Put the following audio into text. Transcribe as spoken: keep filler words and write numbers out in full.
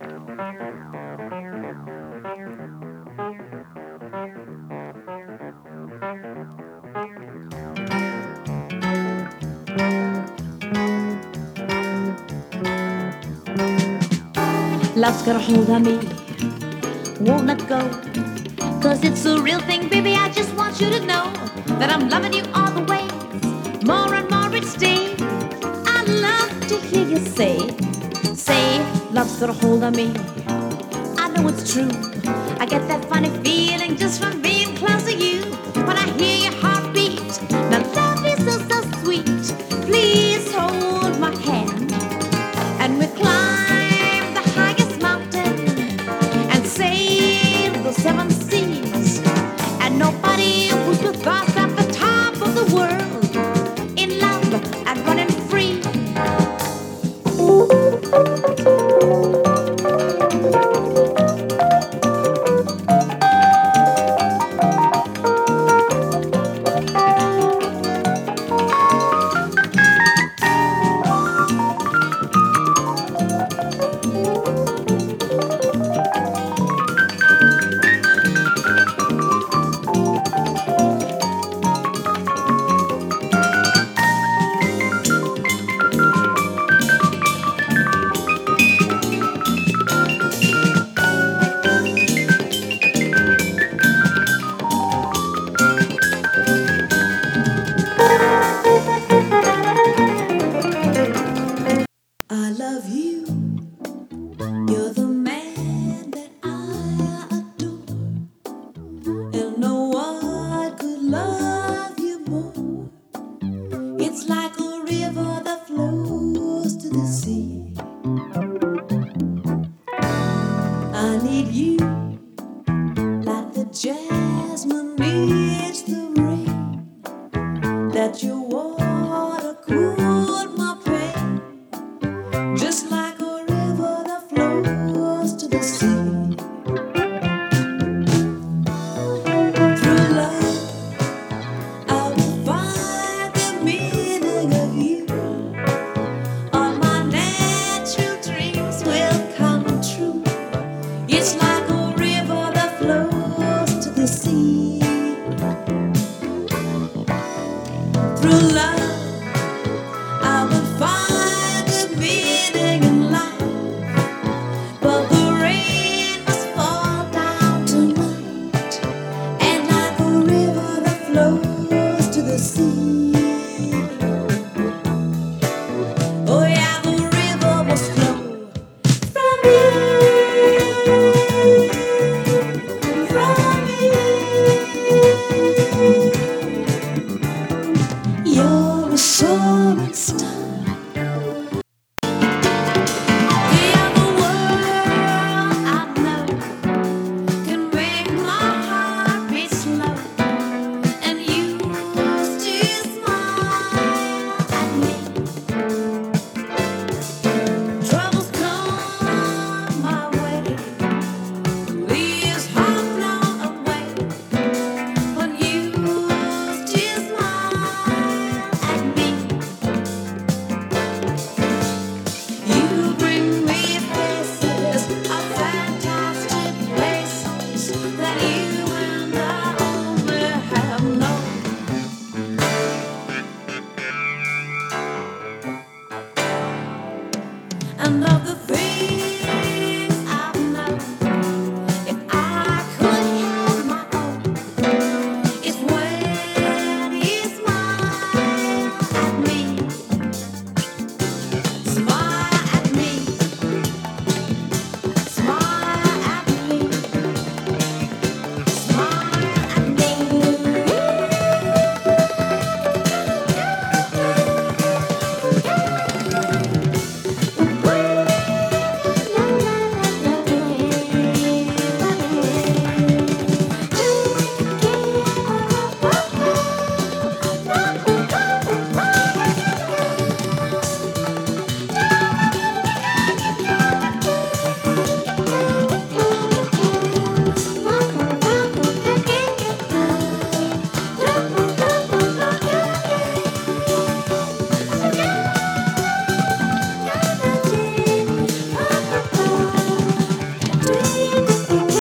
Love's got a hold on me, won't let go. Cause it's a real thing, baby, I just want you to know that I'm loving you all the way, more and more each day. I love to hear you say, say, love's got a hold on me. I know it's true, I get that funny feeling just from being close to you. When I hear your heartbeat, now love is so, so sweet. Please hold my hand, and we climb the highest mountain and sail the seven seas. And nobody was with us at the top of the world, in love and running free. I love you, you're the man that I adore, and no one could love you more. It's like a river that flows to the sea. I need you like the jazz